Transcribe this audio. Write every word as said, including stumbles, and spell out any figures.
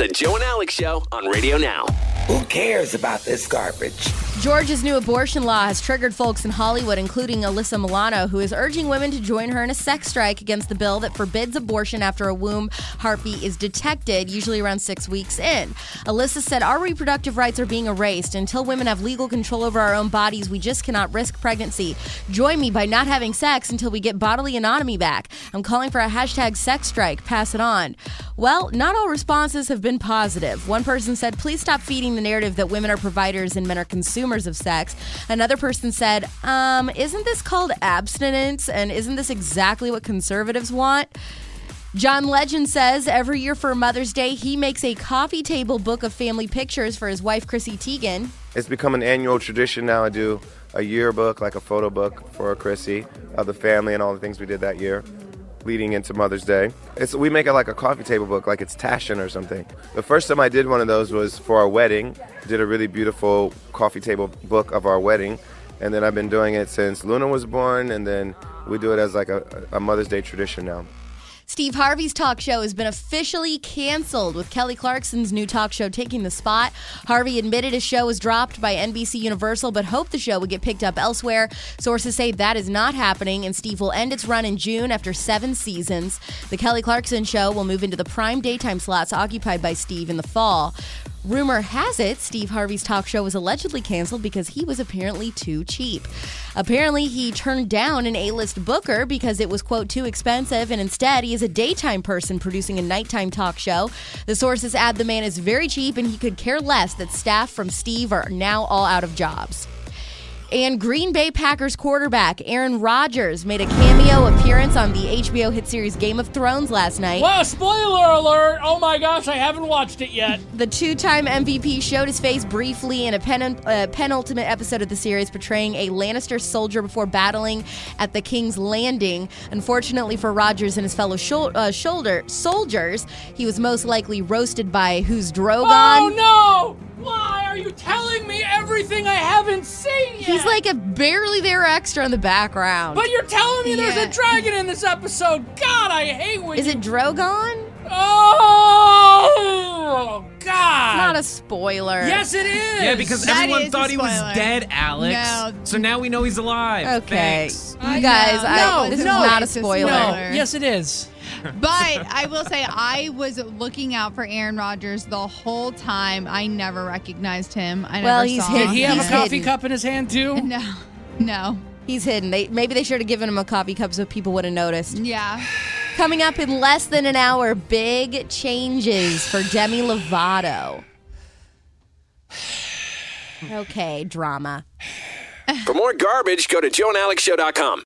The Joe and Alex Show on Radio Now. Who cares about this garbage? Georgia's new abortion law has triggered folks in Hollywood, including Alyssa Milano, who is urging women to join her in a sex strike against the bill that forbids abortion after a womb heartbeat is detected, usually around six weeks in. Alyssa said, our reproductive rights are being erased. Until women have legal control over our own bodies, we just cannot risk pregnancy. Join me by not having sex until we get bodily autonomy back. I'm calling for a hashtag sex strike. Pass it on. Well, not all responses have been positive. One person said, please stop feeding the narrative that women are providers and men are consumers of sex. Another person said, um, isn't this called abstinence? And isn't this exactly what conservatives want? John Legend says every year for Mother's Day, he makes a coffee table book of family pictures for his wife, Chrissy Teigen. It's become an annual tradition now. I do a yearbook, like a photo book for Chrissy of the family and all the things we did that year leading into Mother's Day. It's, we make it like a coffee table book, like it's Taschen or something. The first time I did one of those was for our wedding. Did a really beautiful coffee table book of our wedding. And then I've been doing it since Luna was born, and then we do it as like a, a Mother's Day tradition now. Steve Harvey's talk show has been officially canceled, with Kelly Clarkson's new talk show taking the spot. Harvey admitted his show was dropped by N B C Universal, but hoped the show would get picked up elsewhere. Sources say that is not happening, and Steve will end its run in June after seven seasons. The Kelly Clarkson show will move into the prime daytime slots occupied by Steve in the fall. Rumor has it Steve Harvey's talk show was allegedly canceled because he was apparently too cheap. Apparently, he turned down an A-list booker because it was, quote, too expensive, and instead he is a daytime person producing a nighttime talk show. The sources add the man is very cheap and he could care less that staff from Steve are now all out of jobs. And Green Bay Packers quarterback Aaron Rodgers made a cameo appearance on the H B O hit series Game of Thrones last night. Wow, spoiler alert! Oh my gosh, I haven't watched it yet. The two-time M V P showed his face briefly in a pen- uh, penultimate episode of the series, portraying a Lannister soldier before battling at the King's Landing. Unfortunately for Rodgers and his fellow shol- uh, shoulder soldiers, he was most likely roasted by who's Drogon. Oh no! Why are you telling me everything I haven't seen yet? He's like a barely there extra in the background. But you're telling me Yeah. there's a dragon in this episode. God, I hate when Is you... it Drogon? Oh, God. Not a spoiler. Yes, it is. Yeah, because That everyone is a thought he was spoiler. dead, Alex. No. So now we know he's alive. Okay. Thanks. You guys, No, I, no, this no. is not a It's a spoiler. spoiler. Yes, it is. But I will say I was looking out for Aaron Rodgers the whole time. I never recognized him. I Well, never he's saw hidden. Did he have He's a coffee hidden. cup in his hand, too? No, no. He's hidden. They, maybe they should have given him a coffee cup so people would have noticed. Yeah. Coming up in less than an hour, big changes for Demi Lovato. Okay, drama. For more garbage, go to joe and alex show dot com.